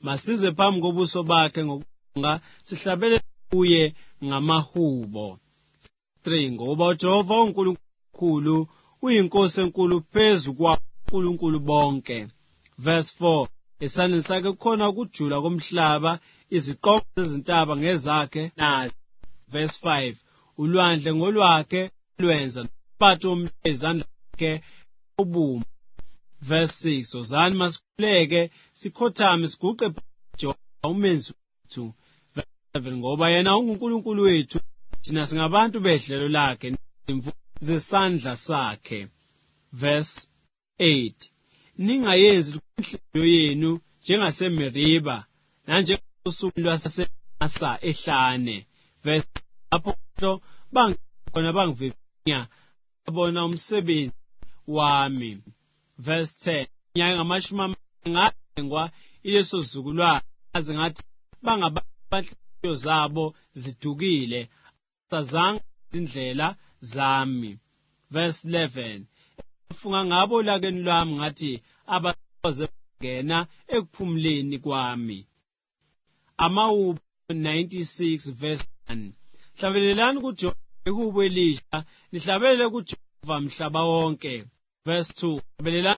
Masize phambi kobuso bakhe ngokubonga sihlabele kuye ngamahubo. 3 Ngoba uJehova uNkulunkulu uyinkosi enkulu phezu kwaNkulunkulu bonke. Verse 4 Esandleni sakhe kukhona ukujula komhlaba, iziqongo zezintaba ngezakhe nazo. Verse 5 Ulwandle ngolwakhe lwenza, nomphakathi womhlaba izandla zakhe ubumba. Verse 6 Wozani masikhuleke sikhothame siguqe Jehova umenzi wethu. Verse 7 Ngoba yena unguNkulunkulu wethu, thina singabantu behlelo lakhe nezimvu zesandla sakhe. Verse 8 Ningayenzi inhliziyo yenu njengaseMeriba nanjengosuku lwaseMasa ehlane. Verse lapho bangikhona bangivivinya babona umsebenzi wami. Verse 10 Nyaka ngamashumi ngangengwa ileso zizukulwane aze ngathi bangabanhliziyo zabo zidukile sazanga izindlela zami. Verse 11 Funga ngabo lakeni lwami ngathi abazoze ngena ekuphumuleni kwami. Amahubo 96 verse 1 Hlabelelani kuJehova ihubo elisha, nihlabelele kuJehova mhlaba wonke. Verse 2 Hlabelelani